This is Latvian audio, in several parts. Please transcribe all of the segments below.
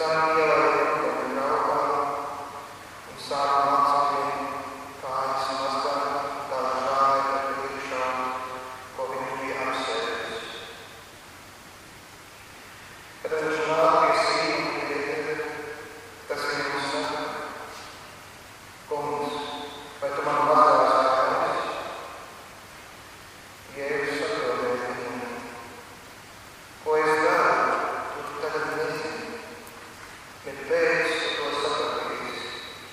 tam ielaidu viņu braukā un sāku mācīt viņu, kā viņas mazgāt, kā žāja par priekšām, ko viņš bija apsēdis. Kad viņš nāk pie Sīmona Pētera, tas viņam saka: Kungs, vai tu man mazgās kājas? Jēzus atbildēja viņam: Ko es daru, tu tagad nezini, bet pēc tu to sapratīsi.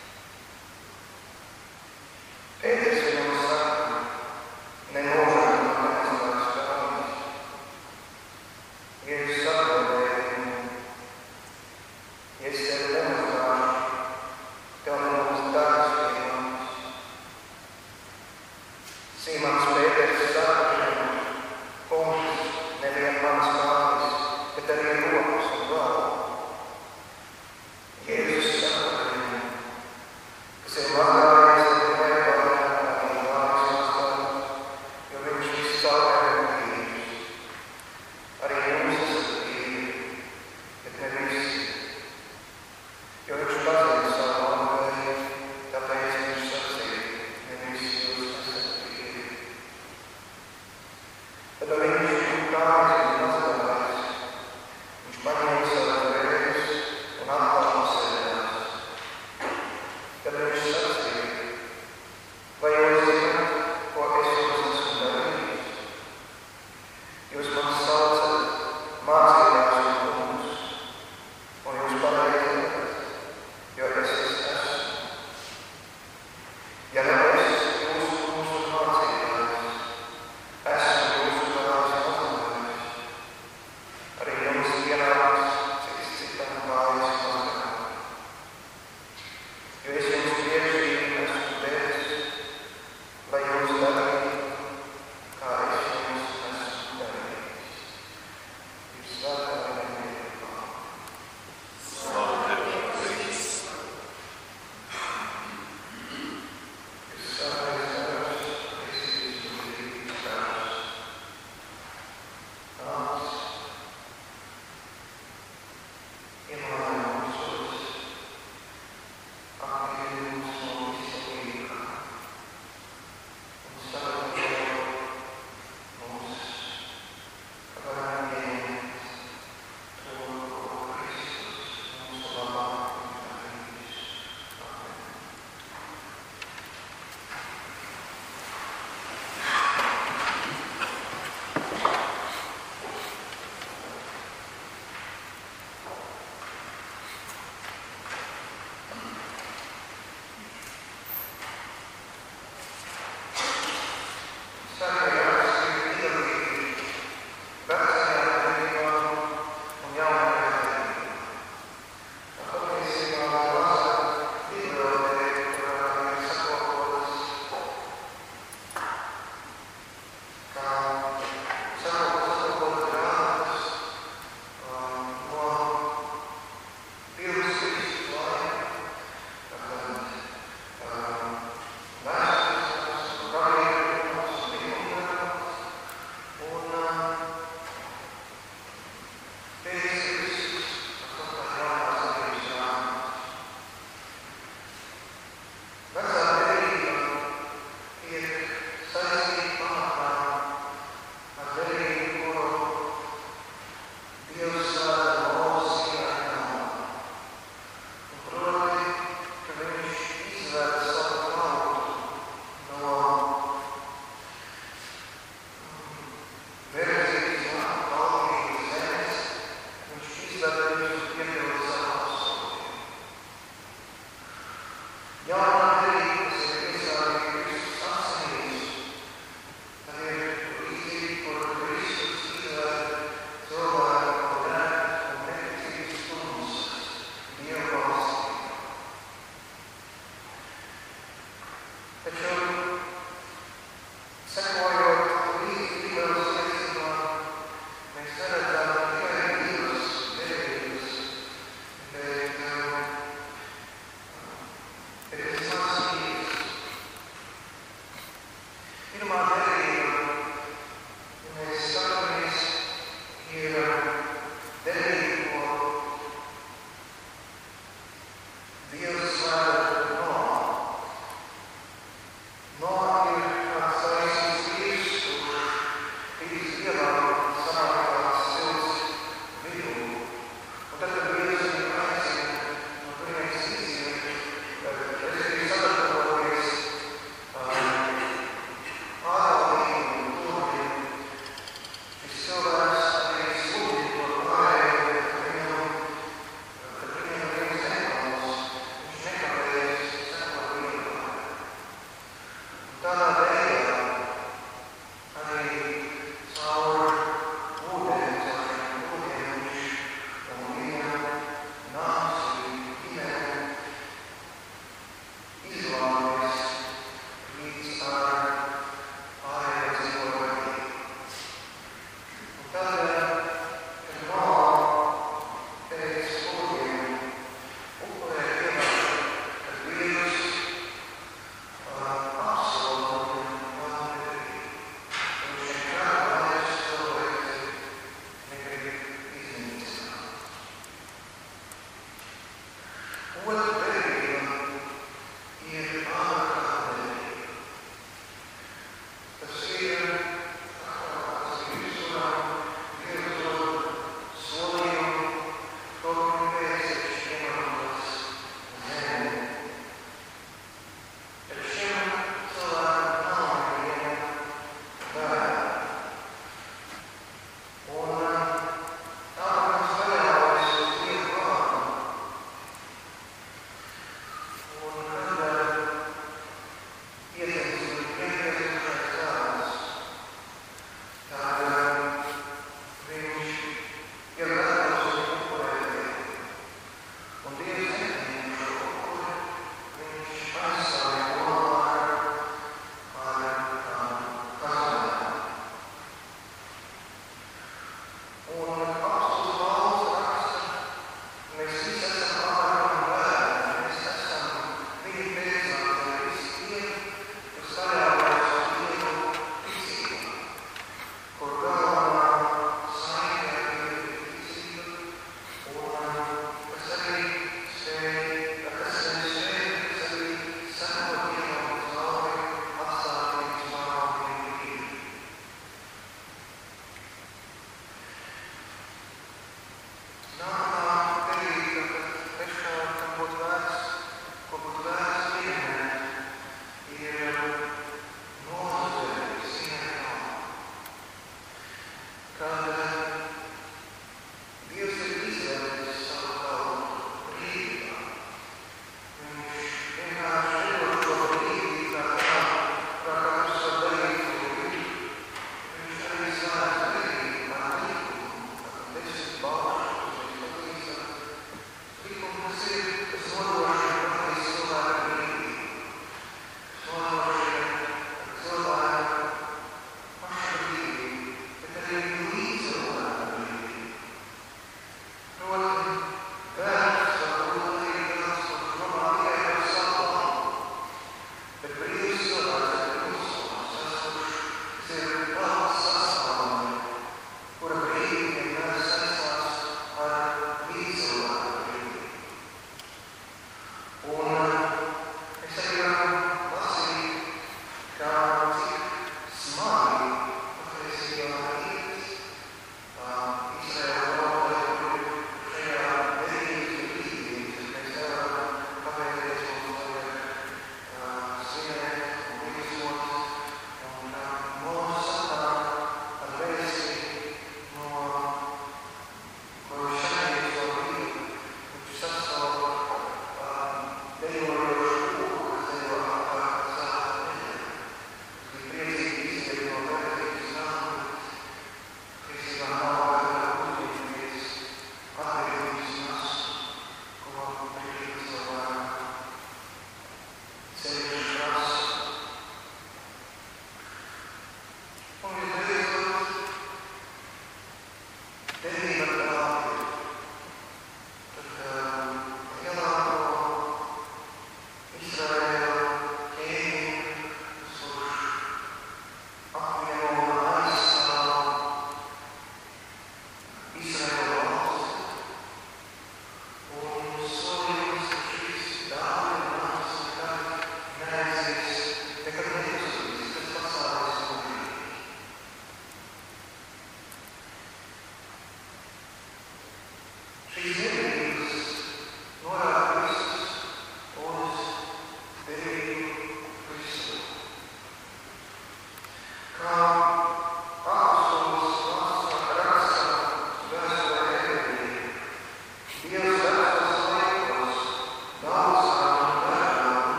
Pēters viņam saka: Nemūžam man nemazgās kājas. Jēzus atbildēja viņam: Ja es tevi nemazgāšu, tev nebūs darbs pie manis. Sīmons Pēters saka viņam: Kungs, nevien manas kājas, bet arī rokas un galvu. Jēzus saka viņam: Kas ir mazgājies, tad nevajag kā viņa kājas mazgāt, jo viņš viss caurēja un tīrs. Arī jūs esat tīri, bet ne visi. Jo viņš pazina savu labvēlību, tāpēc viņš sacīja: Ne visi jūs esat tīri. Tad viņš viņu kājas bija mazgājis. Viņš paņēma savas drēbes un atkal apsēdās. Tad viņš sacīja: Vai jūs zināt, ko es jums esmu darījis? Jūs man saucat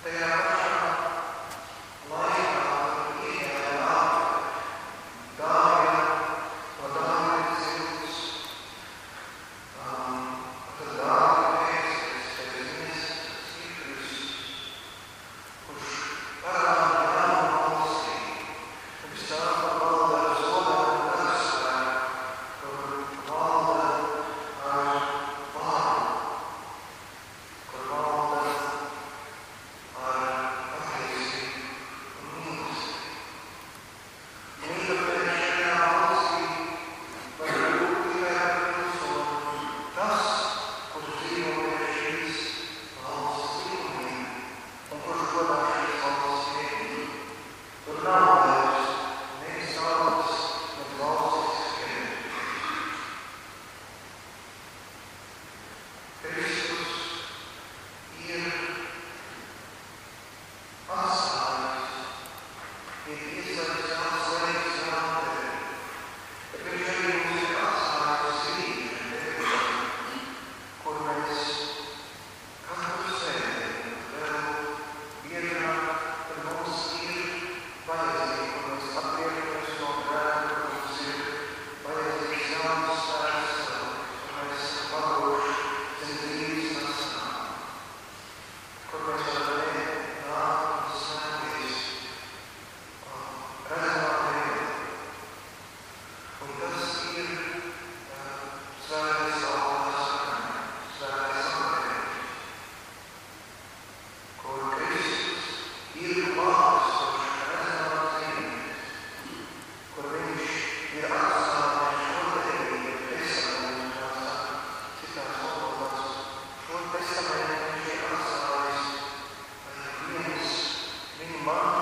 tajā pašā laikā, kad iegāja Dāvida no Dāvida cilts, tad Dāvida pēc viņas stipris, kurš parāda jaunu valstību, kurš stāv par valdā ar zodām un garspēku, kur valda ar vārdu, kur valda ar patiesību un mīlestību. Un tāpēc šajā valstī var būt tikai pilsoņi tas, kurš dzīvo pie šīs valsts likumiem un kurš godā šīs valsts likumiem. Tur nav vairs ne savas, ne valstiskas identitātes. Kristus ir atstājis, ir iesaistīts jauns veids jaunatē, bet viņš arī mums ir atstājis rītdien tevi, kur mēs katru sēdi vēl iedrāk, kad mums ir vajadzīgi, kur mēs atgriežamies no grēka, kur mums ir vajadzīgs jauns spēks, kur mēs esam paguvuši zem dzīves nasām, kur mēs varam nākt un svētīties redzamā veidā. Un tas ir svētais altārs sakraments, svētais sakramentus, kur Kristus ir klāts, kurš redzamā dzīvēs, kur viņš ir atstājis šo derību testamentu, kā saka citās valodās. Šo testamentu viņš ir atstājis, lai viens viņu mantojums